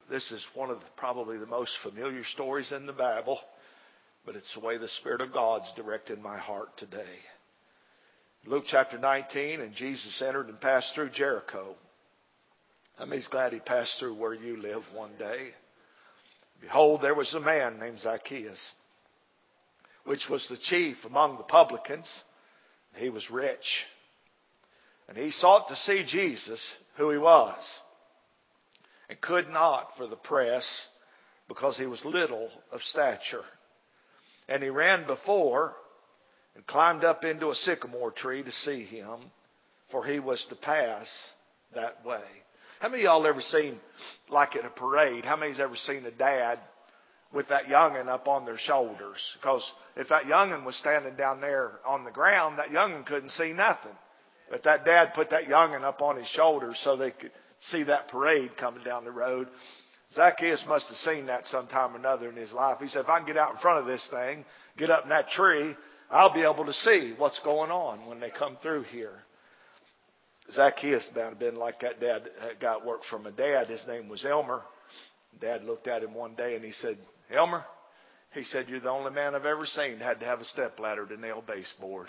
This is one of probably the most familiar stories in the Bible, but it's the way the Spirit of God's directed my heart today. Luke chapter 19, and Jesus entered and passed through Jericho. I mean, he's glad he passed through where you live one day. Behold, there was a man named Zacchaeus, which was the chief among the publicans. He was rich. And he sought to see Jesus, who he was, and could not for the press, because he was little of stature. And he ran before and climbed up into a sycamore tree to see him, for he was to pass that way. How many of y'all ever seen, like at a parade, how many's ever seen a dad with that young'un up on their shoulders? Because if that young'un was standing down there on the ground, that young'un couldn't see nothing. But that dad put that young'un up on his shoulders so they could see that parade coming down the road. Zacchaeus must have seen that sometime or another in his life. He said, if I can get out in front of this thing, get up in that tree, I'll be able to see what's going on when they come through here. Zacchaeus had been like that dad that got work from a dad. His name was Elmer. Dad looked at him one day and he said, Elmer, he said, you're the only man I've ever seen that had to have a stepladder to nail baseboard.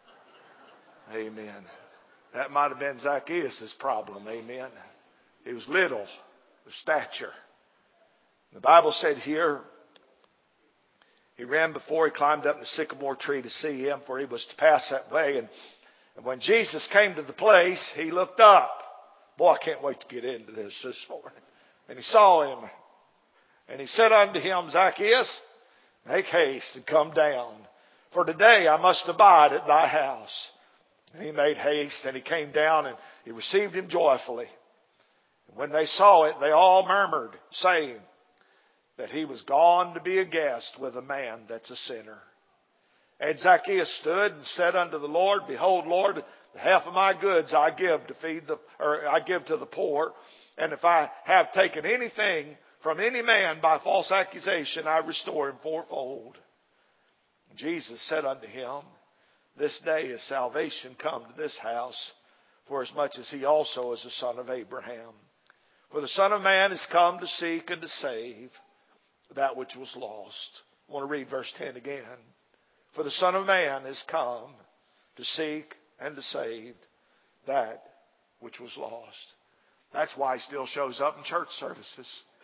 Amen. That might have been Zacchaeus' problem. Amen. He was little of stature. The Bible said here, he ran before he climbed up in the sycamore tree to see him, for he was to pass that way. And when Jesus came to the place, he looked up. Boy, I can't wait to get into this morning. And he saw him. And he said unto him, Zacchaeus, make haste and come down, for today I must abide at thy house. And he made haste, and he came down, and he received him joyfully. And when they saw it, they all murmured, saying that he was gone to be a guest with a man that's a sinner. And Zacchaeus stood and said unto the Lord, Behold, Lord, the half of my goods I give to the poor. And if I have taken anything from any man by false accusation, I restore him fourfold. And Jesus said unto him, This day is salvation come to this house, for as much as he also is the son of Abraham. For the Son of Man is come to seek and to save that which was lost. I want to read verse 10 again. For the Son of Man is come to seek and to save that which was lost. That's why he still shows up in church services.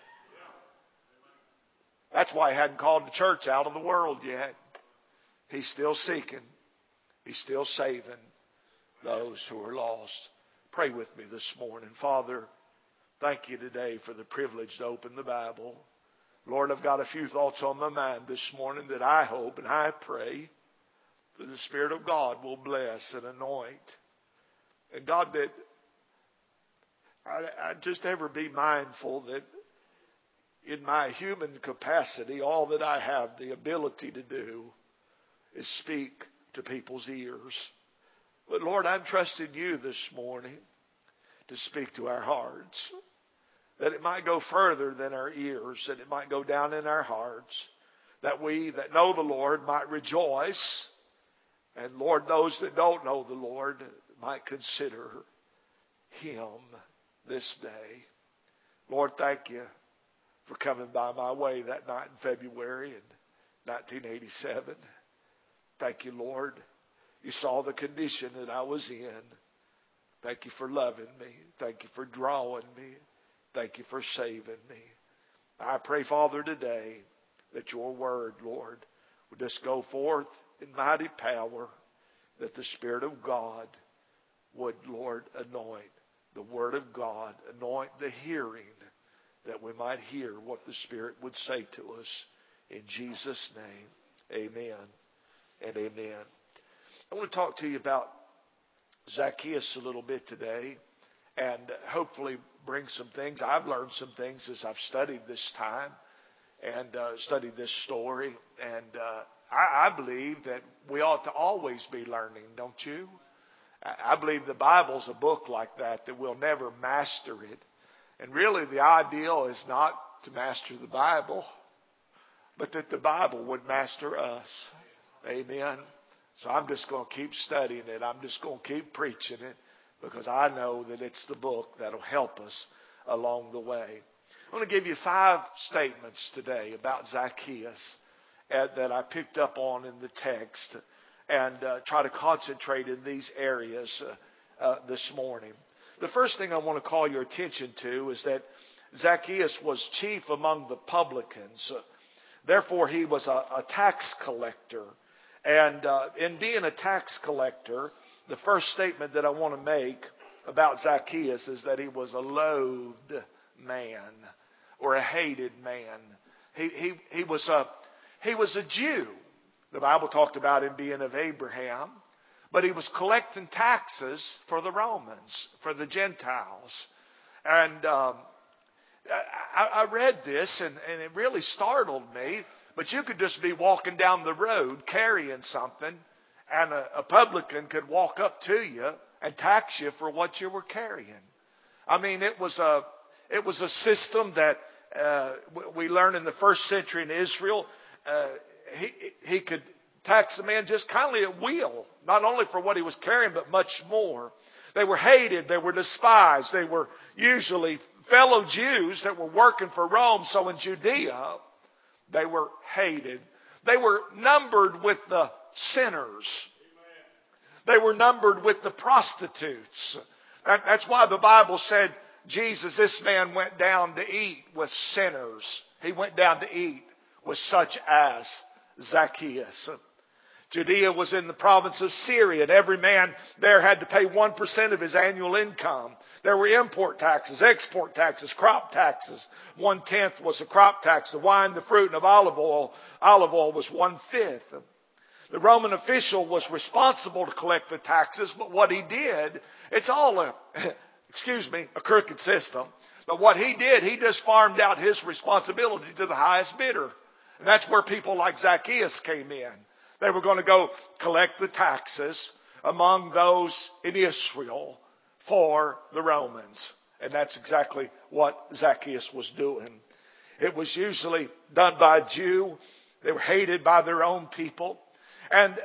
That's why he hadn't called the church out of the world yet. He's still seeking. He's still saving those who are lost. Pray with me this morning. Father, thank you today for the privilege to open the Bible. Lord, I've got a few thoughts on my mind this morning that I hope and I pray that the Spirit of God will bless and anoint. And God, that I just ever be mindful that in my human capacity, all that I have the ability to do is speak to people's ears. But Lord, I'm trusting you this morning to speak to our hearts. That it might go further than our ears, that it might go down in our hearts, that we that know the Lord might rejoice, and Lord, those that don't know the Lord might consider Him this day. Lord, thank you for coming by my way that night in February in 1987. Thank you, Lord. You saw the condition that I was in. Thank you for loving me. Thank you for drawing me. Thank you for saving me. I pray, Father, today that your word, Lord, would just go forth in mighty power, that the Spirit of God would, Lord, anoint the word of God, anoint the hearing, that we might hear what the Spirit would say to us. In Jesus' name, amen and amen. I want to talk to you about Zacchaeus a little bit today, and hopefully bring some things. I've learned some things as I've studied this time and studied this story. And I believe that we ought to always be learning, don't you? I believe the Bible's a book like that we'll never master it. And really the ideal is not to master the Bible, but that the Bible would master us. Amen. So I'm just going to keep studying it. I'm just going to keep preaching it, because I know that it's the book that'll help us along the way. I want to give you 5 statements today about Zacchaeus that I picked up on in the text and try to concentrate in these areas this morning. The first thing I want to call your attention to is that Zacchaeus was chief among the publicans. Therefore, he was a tax collector. And in being a tax collector, the first statement that I want to make about Zacchaeus is that he was a loathed man or a hated man. He was a Jew. The Bible talked about him being of Abraham, but he was collecting taxes for the Romans, for the Gentiles. And I read this and it really startled me. But you could just be walking down the road carrying something, and a publican could walk up to you and tax you for what you were carrying. I mean, it was a system that we learned in the first century in Israel. He could tax a man just kindly at will, not only for what he was carrying, but much more. They were hated. They were despised. They were usually fellow Jews that were working for Rome. So in Judea, they were hated. They were numbered with the sinners. They were numbered with the prostitutes. That's why the Bible said, Jesus, this man went down to eat with sinners. He went down to eat with such as Zacchaeus. Judea was in the province of Syria, and every man there had to pay 1% of his annual income. There were import taxes, export taxes, crop taxes. 1/10 was the crop tax. The wine, the fruit, and of olive oil was 1/5. The Roman official was responsible to collect the taxes, but what he did, it's all a crooked system. But what he did, he just farmed out his responsibility to the highest bidder. And that's where people like Zacchaeus came in. They were going to go collect the taxes among those in Israel for the Romans. And that's exactly what Zacchaeus was doing. It was usually done by a Jew. They were hated by their own people. And,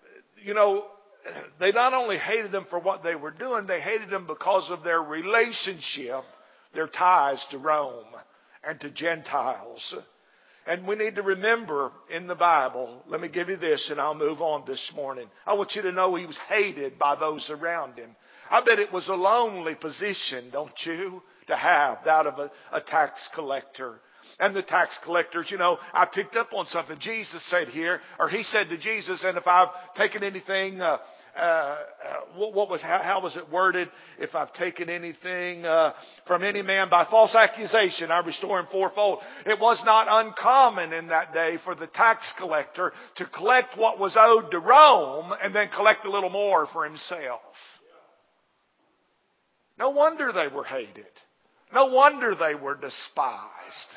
they not only hated them for what they were doing, they hated them because of their relationship, their ties to Rome and to Gentiles. And we need to remember in the Bible, let me give you this and I'll move on this morning. I want you to know he was hated by those around him. I bet it was a lonely position, don't you, to have that of a tax collector. And the tax collectors, I picked up on something Jesus said here, or he said to Jesus, and if I've taken anything, how was it worded? If I've taken anything from any man by false accusation, I restore him fourfold. It was not uncommon in that day for the tax collector to collect what was owed to Rome and then collect a little more for himself. No wonder they were hated. No wonder they were despised.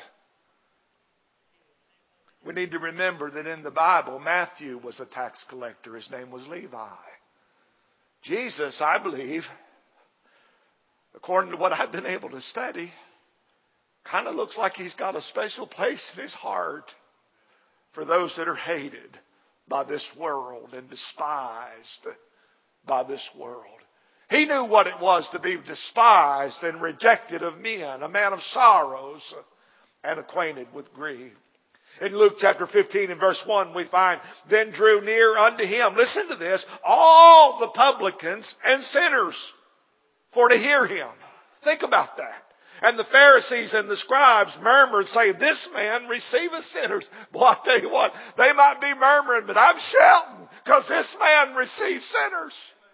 We need to remember that in the Bible, Matthew was a tax collector. His name was Levi. Jesus, I believe, according to what I've been able to study, kind of looks like he's got a special place in his heart for those that are hated by this world and despised by this world. He knew what it was to be despised and rejected of men, a man of sorrows and acquainted with grief. In Luke chapter 15 and verse 1 we find, then drew near unto him, listen to this, all the publicans and sinners for to hear him. Think about that. And the Pharisees and the scribes murmured, saying, this man receiveth sinners. Boy, I tell you what, they might be murmuring, but I'm shouting, because this man receives sinners.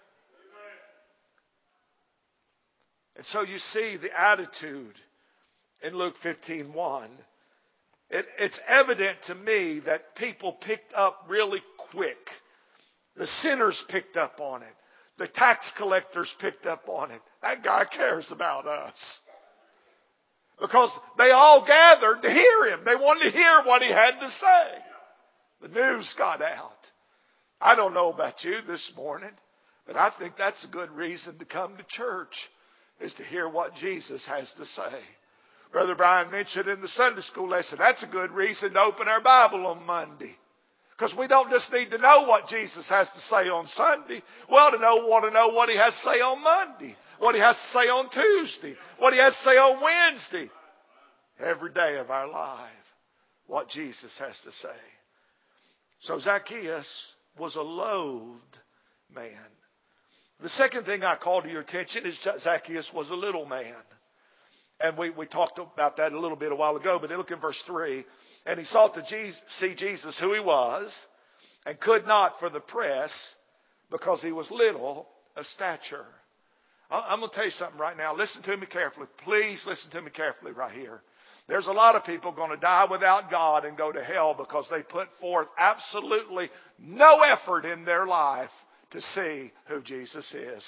And so you see the attitude in Luke 15:1. It's evident to me that people picked up really quick. The sinners picked up on it. The tax collectors picked up on it. That guy cares about us. Because they all gathered to hear him. They wanted to hear what he had to say. The news got out. I don't know about you this morning, but I think that's a good reason to come to church, is to hear what Jesus has to say. Brother Brian mentioned in the Sunday school lesson, that's a good reason to open our Bible on Monday. Because we don't just need to know what Jesus has to say on Sunday. We ought to want to know what he has to say on Monday, what he has to say on Tuesday, what he has to say on Wednesday. every day of our life what Jesus has to say. So Zacchaeus was a loathed man. The second thing I call to your attention is Zacchaeus was a little man. And we talked about that a little bit a while ago, but look in verse 3. And he sought to see Jesus who he was, and could not for the press, because he was little of stature. I'm going to tell you something right now. Listen to me carefully. Please listen to me carefully right here. There's a lot of people going to die without God and go to hell because they put forth absolutely no effort in their life to see who Jesus is.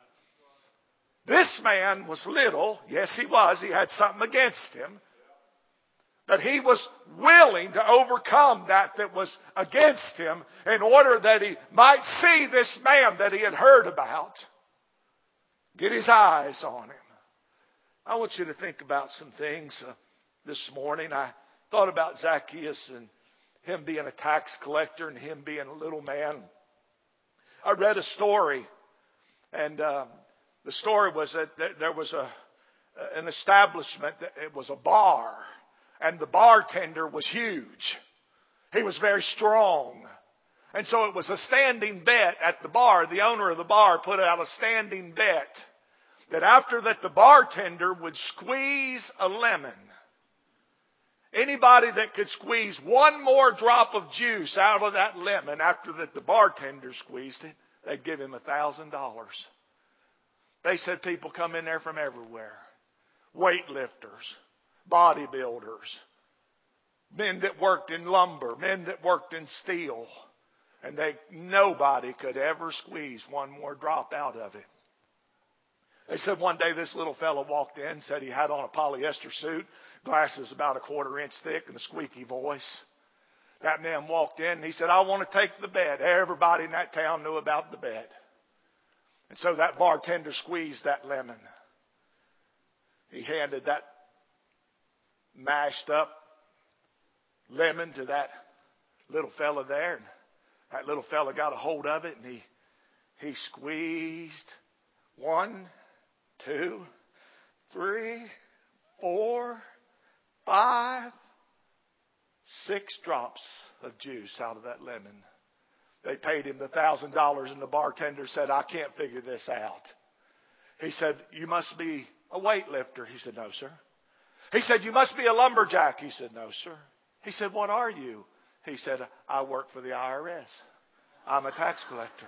This man was little. Yes, he was. He had something against him. But he was willing to overcome that was against him in order that he might see this man that he had heard about. Get his eyes on him. I want you to think about some things this morning. I thought about Zacchaeus and him being a tax collector and him being a little man. I read a story, and the story was that there was an establishment, it was a bar, and the bartender was huge. He was very strong. And so it was a standing bet at the bar. The owner of the bar put out a standing bet that after that the bartender would squeeze a lemon. Anybody that could squeeze one more drop of juice out of that lemon after that the bartender squeezed it, they'd give him $1,000. They said people come in there from everywhere. Weightlifters, bodybuilders, men that worked in lumber, men that worked in steel. And nobody could ever squeeze one more drop out of it. They said one day this little fellow walked in, said he had on a polyester suit, glasses about a quarter-inch thick, and a squeaky voice. That man walked in and he said, I want to take the bet. Everybody in that town knew about the bet. And so that bartender squeezed that lemon. He handed that mashed up lemon to that little fella there. And that little fella got a hold of it and he squeezed 1, 2, 3, 4, 5, 6 drops of juice out of that lemon. They paid him the $1,000 and the bartender said, I can't figure this out. He said, you must be a weightlifter. He said, no, sir. He said, you must be a lumberjack. He said, no, sir. He said, what are you? He said, I work for the IRS. I'm a tax collector.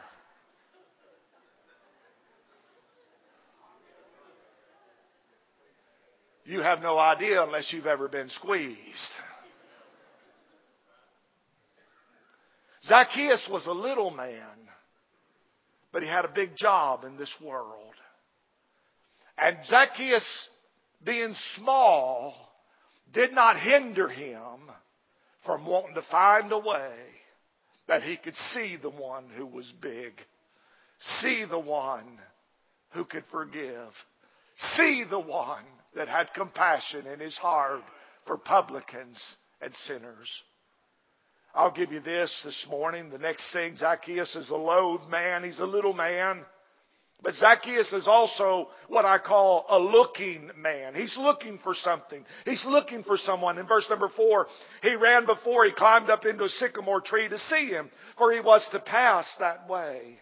You have no idea unless you've ever been squeezed. Zacchaeus was a little man, but he had a big job in this world. And Zacchaeus, being small, did not hinder him from wanting to find a way that he could see the one who was big, see the one who could forgive, see the one that had compassion in his heart for publicans and sinners. I'll give you this morning. The next thing, Zacchaeus is a loathed man. He's a little man. But Zacchaeus is also what I call a looking man. He's looking for something. He's looking for someone. In verse number 4, he ran before he climbed up into a sycamore tree to see him, for he was to pass that way.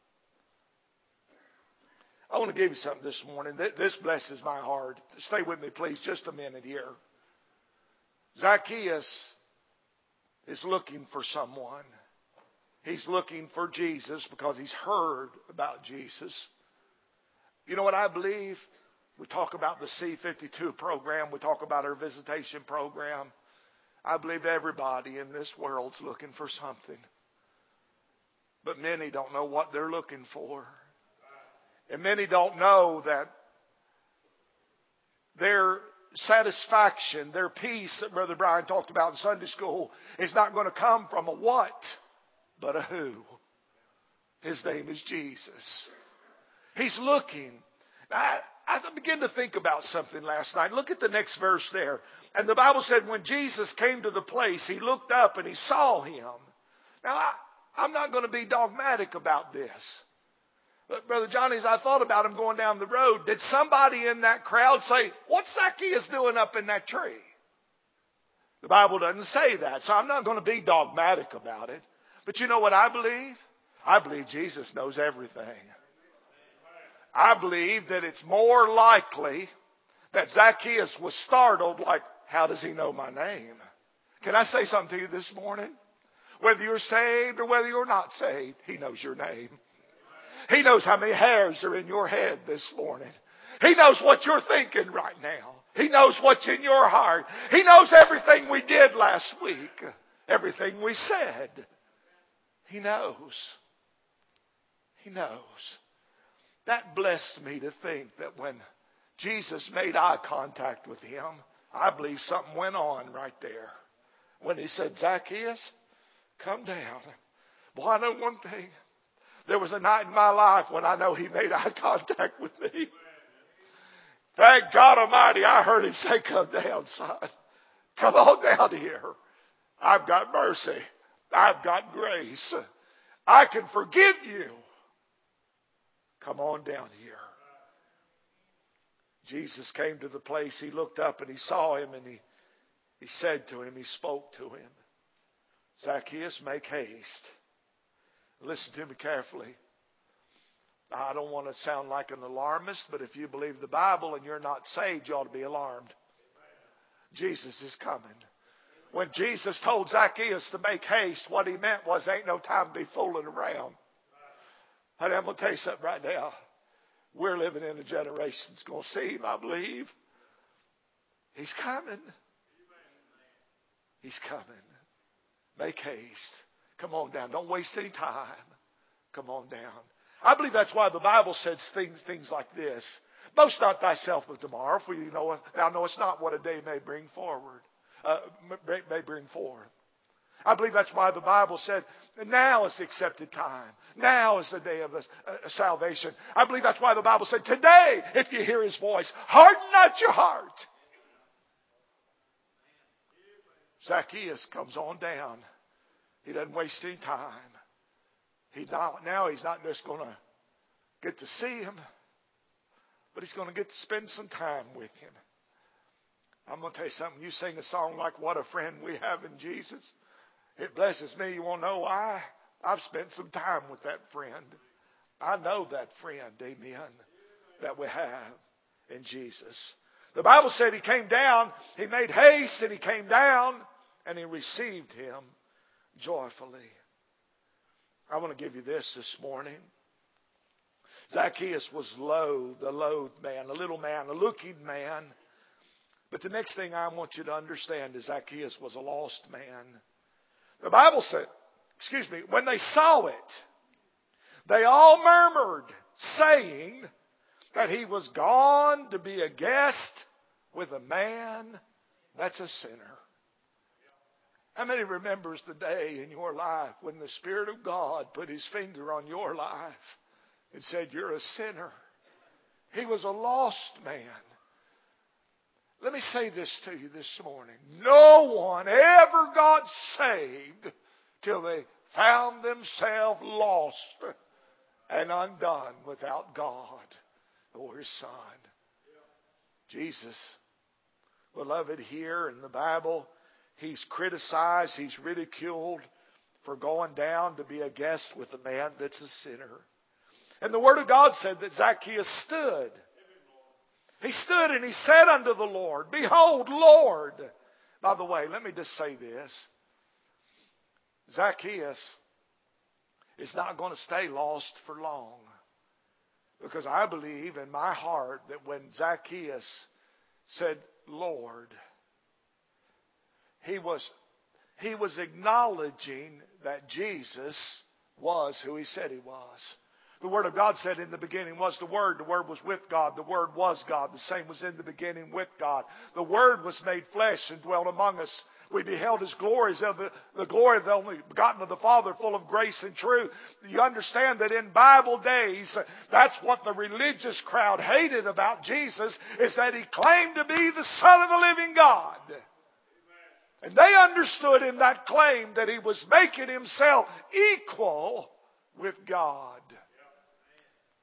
I want to give you something this morning. This blesses my heart. Stay with me, please, just a minute here. Zacchaeus is looking for someone. He's looking for Jesus because he's heard about Jesus. You know what I believe? We talk about the C-52 program. We talk about our visitation program. I believe everybody in this world's looking for something. But many don't know what they're looking for. And many don't know that their satisfaction, their peace that Brother Brian talked about in Sunday school is not going to come from a what, but a who. His name is Jesus. He's looking. I began to think about something last night. Look at the next verse there. And the Bible said when Jesus came to the place, he looked up and he saw him. Now, I'm not going to be dogmatic about this. But Brother Johnny, as I thought about him going down the road, did somebody in that crowd say, what's Zacchaeus doing up in that tree? The Bible doesn't say that, so I'm not going to be dogmatic about it. But you know what I believe? I believe Jesus knows everything. I believe that it's more likely that Zacchaeus was startled, like, how does he know my name? Can I say something to you this morning? Whether you're saved or whether you're not saved, He knows your name. He knows how many hairs are in your head this morning. He knows what you're thinking right now. He knows what's in your heart. He knows everything we did last week. Everything we said. He knows. He knows. That blessed me to think that when Jesus made eye contact with him, I believe something went on right there. When he said, Zacchaeus, come down. Boy, I know one thing. There was a night in my life when I know he made eye contact with me. Thank God Almighty, I heard him say, come down, son. Come on down here. I've got mercy. I've got grace. I can forgive you. Come on down here. Jesus came to the place. He looked up and he saw him and he said to him, he spoke to him, Zacchaeus, make haste. Listen to me carefully. I don't want to sound like an alarmist, but if you believe the Bible and you're not saved, you ought to be alarmed. Jesus is coming. When Jesus told Zacchaeus to make haste, what he meant was ain't no time to be fooling around. And I'm going to tell you something right now. We're living in a generation that's going to see him, I believe. He's coming. He's coming. Make haste. Come on down. Don't waste any time. Come on down. I believe that's why the Bible says things like this. Boast not thyself of tomorrow, for you know thou knowest not what a day may bring forward. May bring forth. I believe that's why the Bible said, now is the accepted time. Now is the day of salvation. I believe that's why the Bible said, today, if you hear His voice, harden not your heart. Zacchaeus comes on down. He doesn't waste any time. Now he's not just going to get to see him, but he's going to get to spend some time with him. I'm going to tell you something. You sing a song like What a Friend We Have in Jesus. It blesses me. You want to know why? I've spent some time with that friend. I know that friend, amen, that we have in Jesus. The Bible said he came down, he made haste, and he came down, and he received him joyfully. I want to give you this morning. Zacchaeus was low, the loathed man, a little man, a looking man. But the next thing I want you to understand is Zacchaeus was a lost man. The Bible said, when they saw it, they all murmured, saying that he was gone to be a guest with a man that's a sinner. How many remembers the day in your life when the Spirit of God put His finger on your life and said, you're a sinner? He was a lost man. Let me say this to you this morning. No one ever got saved till they found themselves lost and undone without God or His Son. Jesus, beloved, here in the Bible, He's criticized, He's ridiculed for going down to be a guest with a man that's a sinner. And the Word of God said that Zacchaeus stood. He stood and he said unto the Lord, behold, Lord. By the way, let me just say this. Zacchaeus is not going to stay lost for long. Because I believe in my heart that when Zacchaeus said, Lord, he was acknowledging that Jesus was who He said He was. The Word of God said in the beginning was the Word. The Word was with God. The Word was God. The same was in the beginning with God. The Word was made flesh and dwelt among us. We beheld His glories of the glory of the only begotten of the Father, full of grace and truth. You understand that in Bible days, that's what the religious crowd hated about Jesus, is that He claimed to be the Son of the living God. And they understood in that claim that He was making Himself equal with God.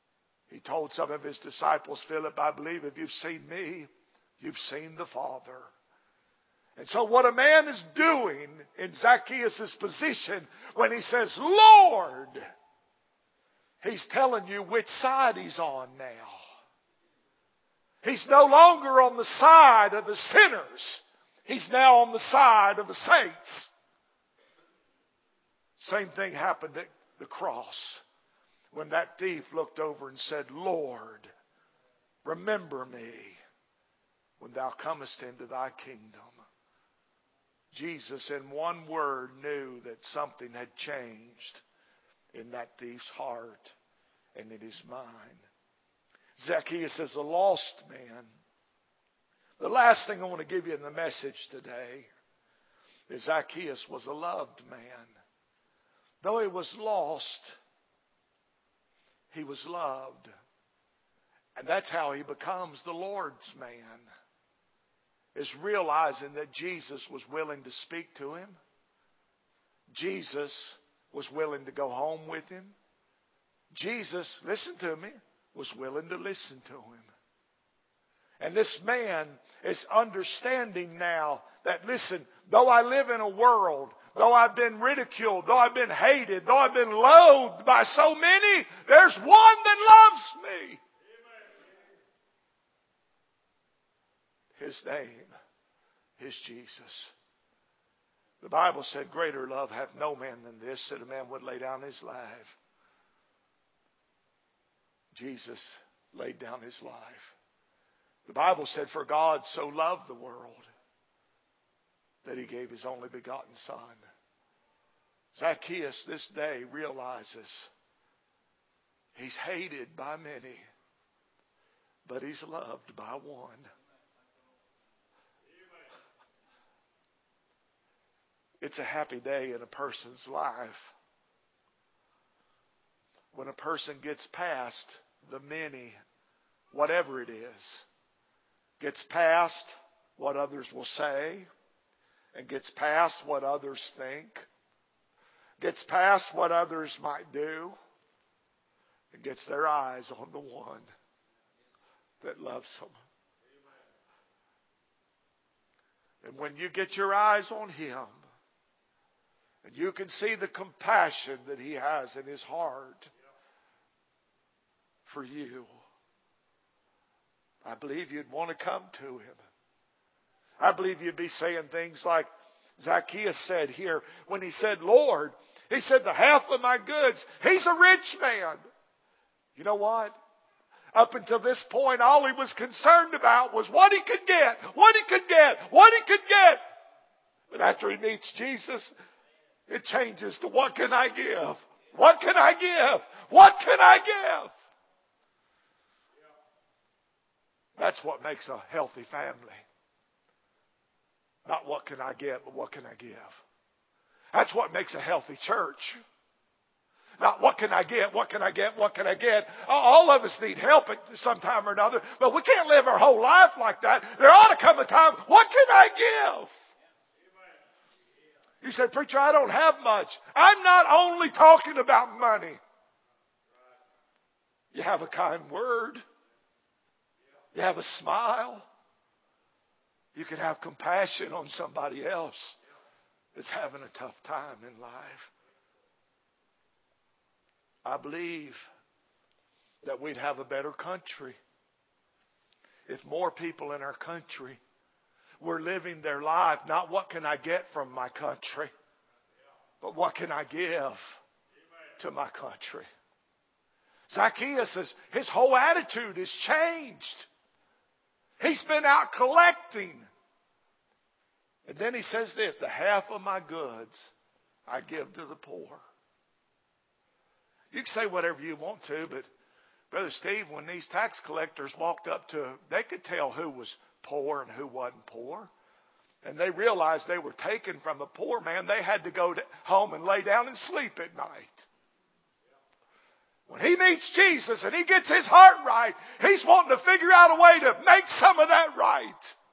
He told some of his disciples, Philip, I believe if you've seen me, you've seen the Father. And so what a man is doing in Zacchaeus' position when he says, Lord, he's telling you which side he's on now. He's no longer on the side of the sinners. He's now on the side of the saints. Same thing happened at the cross when that thief looked over and said, Lord, remember me when thou comest into thy kingdom. Jesus, in one word, knew that something had changed in that thief's heart and in his mind. Zacchaeus is a lost man. The last thing I want to give you in the message today is Zacchaeus was a loved man. Though he was lost, he was loved. And that's how he becomes the Lord's man, is realizing that Jesus was willing to speak to him. Jesus was willing to go home with him. Jesus, listen to me, was willing to listen to him. And this man is understanding now that, listen, though I live in a world, though I've been ridiculed, though I've been hated, though I've been loathed by so many, there's one that loves me. His name is Jesus. The Bible said, greater love hath no man than this, that a man would lay down his life. Jesus laid down his life. The Bible said, for God so loved the world that he gave his only begotten Son. Zacchaeus this day realizes he's hated by many, but he's loved by one. It's a happy day in a person's life when a person gets past the many, whatever it is, gets past what others will say, and gets past what others think, gets past what others might do, and gets their eyes on the one that loves them. And when you get your eyes on him, and you can see the compassion that he has in his heart for you, I believe you'd want to come to him. I believe you'd be saying things like Zacchaeus said here when he said, Lord, he said, the half of my goods. He's a rich man. You know what? Up until this point, all he was concerned about was what he could get, what he could get, what he could get. But after he meets Jesus, it changes to what can I give? What can I give? What can I give? That's what makes a healthy family. Not what can I get, but what can I give? That's what makes a healthy church. Not what can I get, what can I get, what can I get? All of us need help at some time or another, but we can't live our whole life like that. There ought to come a time, what can I give? You say, preacher, I don't have much. I'm not only talking about money. You have a kind word. You have a smile. You can have compassion on somebody else that's having a tough time in life. I believe that we'd have a better country if more people in our country were living their life, not what can I get from my country, but what can I give to my country. Zacchaeus, his whole attitude has changed. He's been out collecting. And then he says this, the half of my goods I give to the poor. You can say whatever you want to, but Brother Steve, when these tax collectors walked up to, they could tell who was poor and who wasn't poor. And they realized they were taken from a poor man. They had to go home and lay down and sleep at night. When he meets Jesus and he gets his heart right, he's wanting to figure out a way to make some of that right.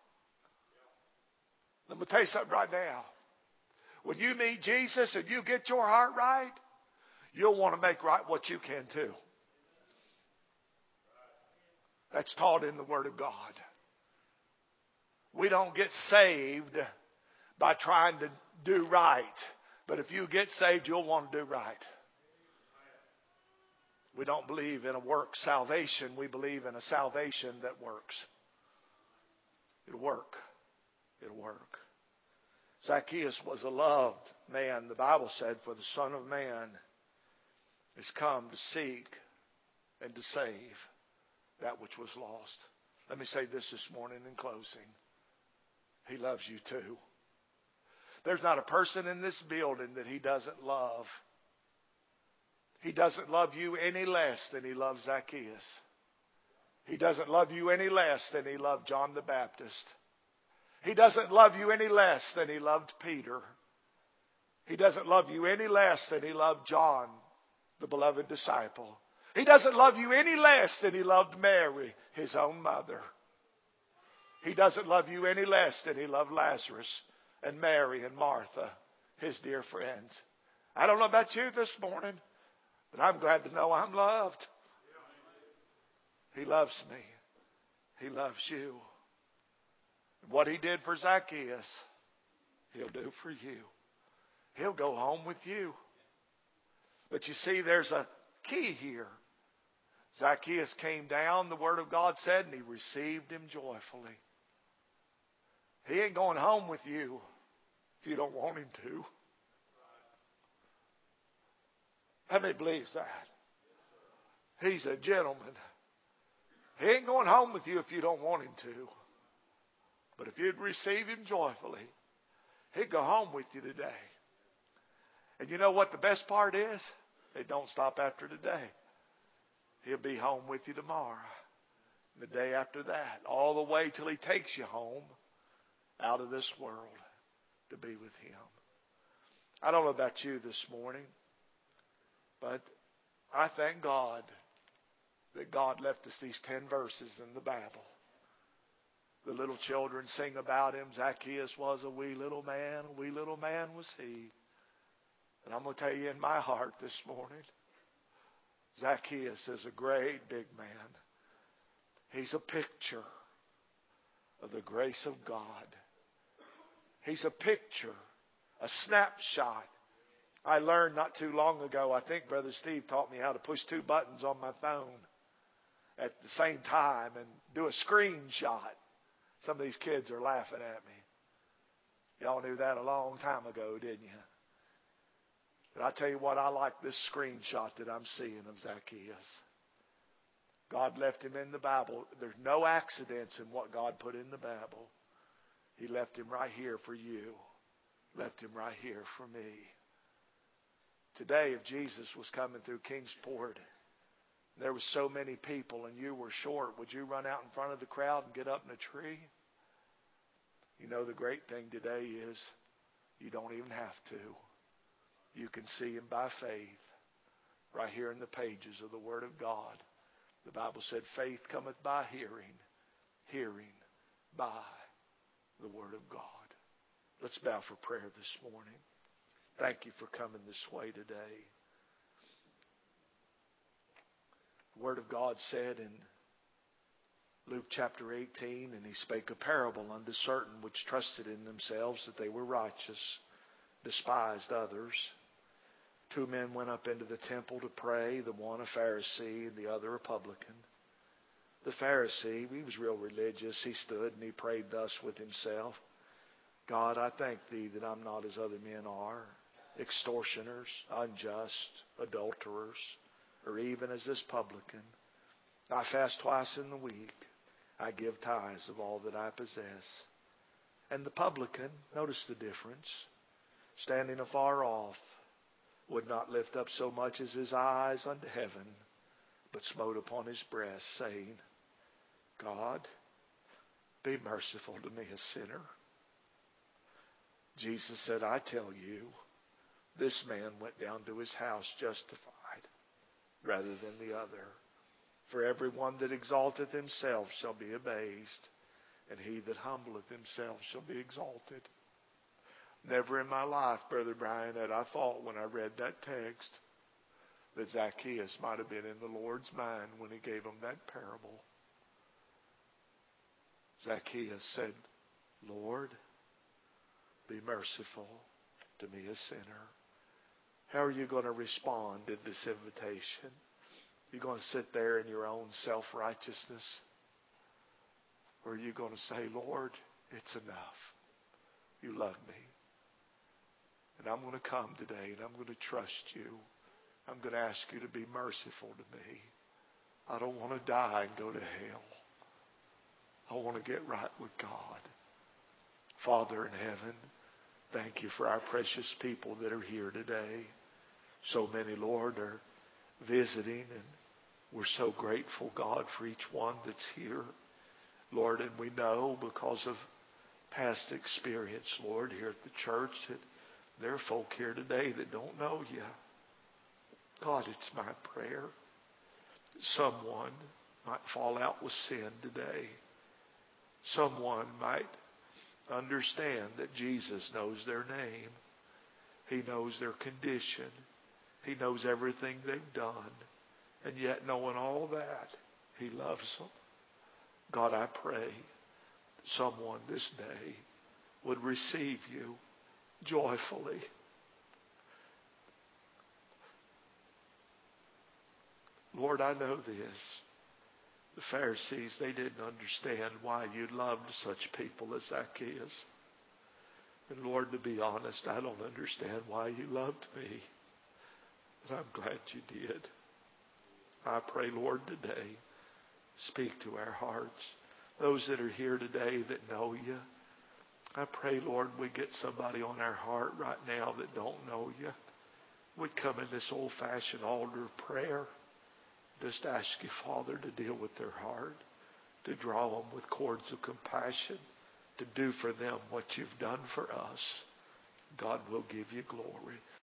Let me tell you something right now. When you meet Jesus and you get your heart right, you'll want to make right what you can too. That's taught in the Word of God. We don't get saved by trying to do right. But if you get saved, you'll want to do right. We don't believe in a work salvation. We believe in a salvation that works. It'll work. It'll work. Zacchaeus was a loved man. The Bible said, for the Son of Man is come to seek and to save that which was lost. Let me say this morning in closing. He loves you too. There's not a person in this building that He doesn't love. He doesn't love you any less than He loved Zacchaeus. He doesn't love you any less than He loved John the Baptist. He doesn't love you any less than He loved Peter. He doesn't love you any less than He loved John, the beloved disciple. He doesn't love you any less than He loved Mary, His own mother. He doesn't love you any less than He loved Lazarus and Mary and Martha, His dear friends. I don't know about you this morning, but I'm glad to know I'm loved. He loves me. He loves you. What He did for Zacchaeus, He'll do for you. He'll go home with you. But you see, there's a key here. Zacchaeus came down, the Word of God said, and he received Him joyfully. He ain't going home with you if you don't want Him to. How many believes that? He's a gentleman. He ain't going home with you if you don't want Him to. But if you'd receive Him joyfully, He'd go home with you today. And you know what the best part is? It don't stop after today. He'll be home with you tomorrow, the day after that, all the way till He takes you home out of this world to be with Him. I don't know about you this morning, but I thank God that God left us these 10 verses in the Bible. The little children sing about Him. Zacchaeus was a wee little man was he. And I'm going to tell you in my heart this morning, Zacchaeus is a great big man. He's a picture of the grace of God. He's a picture, a snapshot. I learned not too long ago, I think Brother Steve taught me how to push 2 buttons on my phone at the same time and do a screenshot. Some of these kids are laughing at me. Y'all knew that a long time ago, didn't you? But I tell you what, I like this screenshot that I'm seeing of Zacchaeus. God left him in the Bible. There's no accidents in what God put in the Bible. He left him right here for you. Left him right here for me. Today, if Jesus was coming through Kingsport, there was so many people and you were short, would you run out in front of the crowd and get up in a tree? You know, the great thing today is you don't even have to. You can see Him by faith right here in the pages of the Word of God. The Bible said faith cometh by hearing, hearing by the Word of God. Let's bow for prayer this morning. Thank you for coming this way today. The Word of God said in Luke chapter 18, and He spake a parable unto certain which trusted in themselves that they were righteous, despised others. 2 men went up into the temple to pray, the one a Pharisee and the other a publican. The Pharisee, he was real religious. He stood and he prayed thus with himself. God, I thank Thee that I'm not as other men are, extortioners, unjust, adulterers, or even as this publican. I fast twice in the week. I give tithes of all that I possess. And the publican, notice the difference, standing afar off, would not lift up so much as his eyes unto heaven, but smote upon his breast, saying, God, be merciful to me, a sinner. Jesus said, I tell you, this man went down to his house justified rather than the other. For everyone that exalteth himself shall be abased, and he that humbleth himself shall be exalted. Never in my life, Brother Brian, had I thought when I read that text that Zacchaeus might have been in the Lord's mind when He gave him that parable. Zacchaeus said, Lord, be merciful to me, a sinner. How are you going to respond in this invitation? You're going to sit there in your own self-righteousness? Or are you going to say, Lord, it's enough. You love me. And I'm going to come today and I'm going to trust you. I'm going to ask you to be merciful to me. I don't want to die and go to hell. I want to get right with God. Father in heaven, thank you for our precious people that are here today. So many, Lord, are visiting, and we're so grateful, God, for each one that's here. Lord, and we know because of past experience, Lord, here at the church, that there are folk here today that don't know you. God, it's my prayer that someone might fall out with sin today. Someone might understand that Jesus knows their name. He knows their condition. He knows everything they've done. And yet, knowing all that, He loves them. God, I pray that someone this day would receive you joyfully. Lord, I know this. The Pharisees, they didn't understand why you loved such people as Zacchaeus. And Lord, to be honest, I don't understand why you loved me. But I'm glad you did. I pray, Lord, today, speak to our hearts. Those that are here today that know you, I pray, Lord, we get somebody on our heart right now that don't know you. We'd come in this old-fashioned altar of prayer. Just ask you, Father, to deal with their heart, to draw them with cords of compassion, to do for them what you've done for us. God will give you glory.